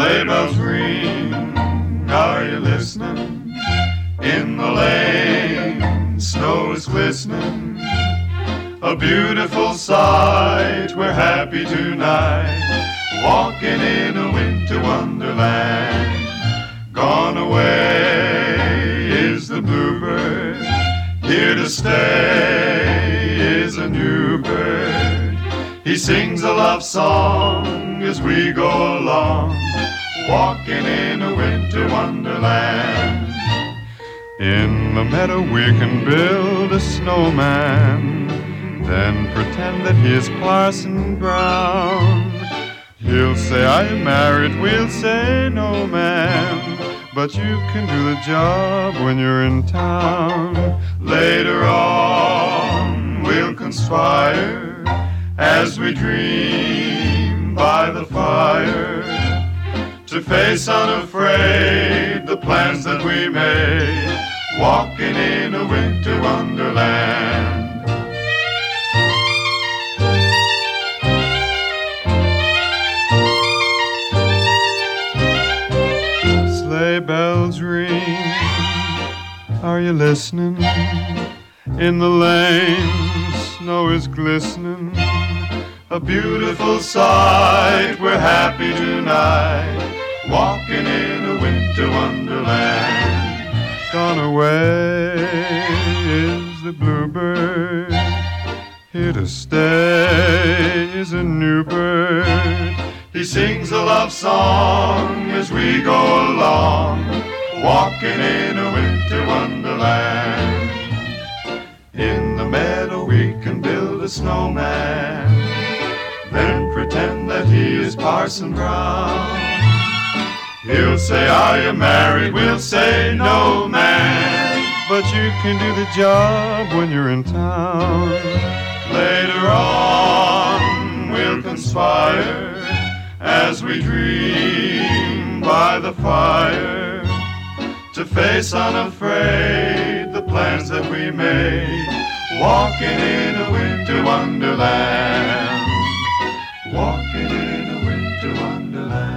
Sleigh bells ring, are you listening? In the lane, snow is glistening. A beautiful sight, we're happy tonight, walking in a winter wonderland. Gone away is the bluebird, here to stay is a new bird. He sings a love song as we go along, walking in a winter wonderland. In the meadow we can build a snowman, then pretend that he is Parson Brown. He'll say, "Are you married?" We'll say, "No, ma'am," but you can do the job when you're in town. Later on we'll conspire as we dream by the fire, to face unafraid the plans that we made, walking in a winter wonderland. Sleigh bells ring, are you listening? In the lane, snow is glistening. A beautiful sight, we're happy tonight, walking in a winter wonderland. Gone away is the bluebird, here to stay is a new bird. He sings a love song as we go along, walking in a winter wonderland. In the meadow we can build a snowman, then pretend that he is Parson Brown. He'll say, "Are you married?" We'll say, "No, man," but you can do the job when you're in town. Later on we'll conspire as we dream by the fire, to face unafraid the plans that we made, walking in a winter wonderland, walking in a winter wonderland.